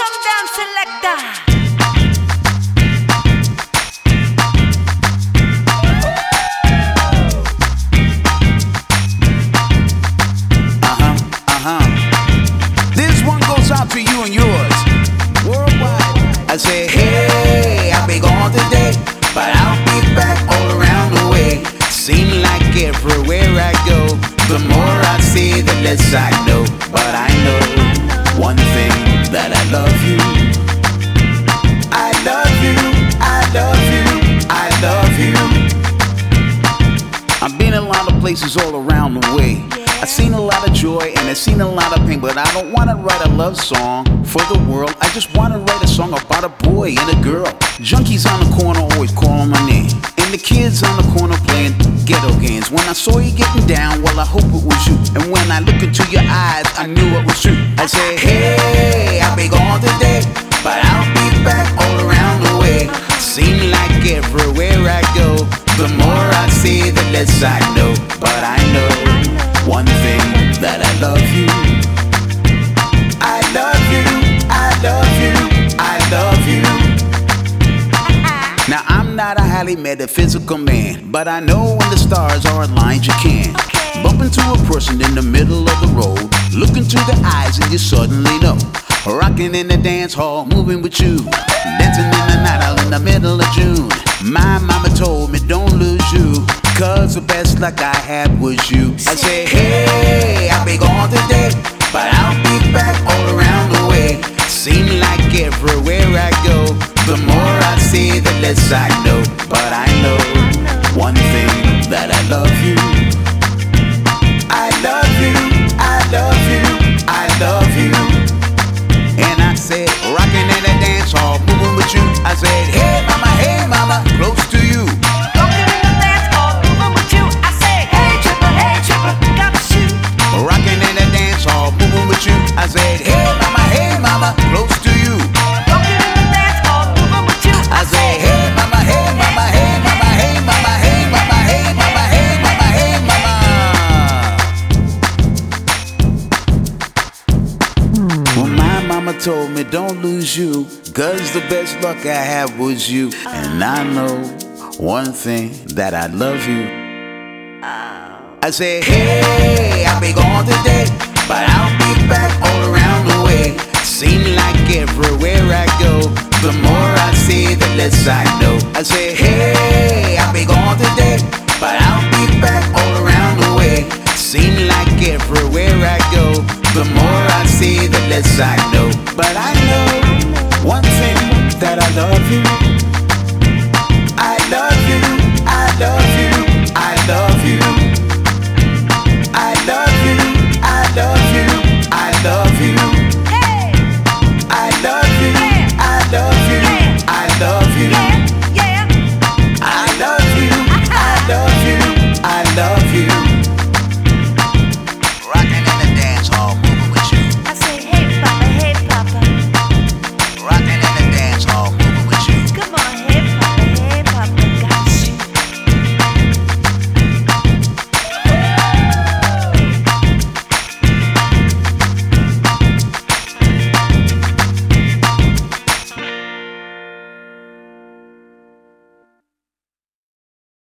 Sundown Selector. This one goes out to you and yours worldwide. I say, hey, I'll be gone today, but I'll be back all around the way. Seem like everywhere I go, the more I see, the less I know. But I know one thing, that I love you. I love you, I love you, I love you. I've been a lot of places all around the way. I've seen a lot of joy and I've seen a lot of pain, but I don't wanna write a love song for the world. I just wanna write a song about a boy and a girl. Junkies on the corner always calling my name, and the kids on the corner playing ghetto games. When I saw you getting down, well, I hope it was you. And when I looked into your eyes, I knew it was true. I said, hey, I'll be gone today, but I'll be back all around the way. Seem like everywhere I go, the more I see, the less I know. But I know one thing, that I love you. I love you, I love you, I love you. Now I'm not a highly metaphysical man, but I know when the stars are aligned you can bump into a person in the middle of the road, look into the eyes and you suddenly know. Rocking in the dance hall, moving with you, dancing in the night out in the middle of June. My mama told me don't lose you, cause the best luck I had was you. I say, hey, I'll be gone today, but I'll be back all around the way. Seem like everywhere I go, the more I see, the less I know. But I know one thing, that I love you. I love you, I love you, I love you. And I said, rocking in the dance hall, moving with you. I said, hey mama, close to you. Rocking in the dance hall, moving with you. I say, hey triple, gotta shoot. Rocking in the dance hall, moving with you. I said, hey mama, close to you. Rocking in the dance hall, moving with you. I said, hey mama, hey mama, hey mama, hey mama, hey mama, hey mama, hey mama, hey mama. Well, my mama told me don't lose you, cause the best luck I had was you. And I know one thing, that I love you. I say, hey, I'll be gone today, but I'll be back all around the way. Seem like everywhere I go, the more I see, the less I know. I say, hey, I'll be gone today, but I'll be back all around the way. Seem like everywhere I go, the more I see, the less I know. But I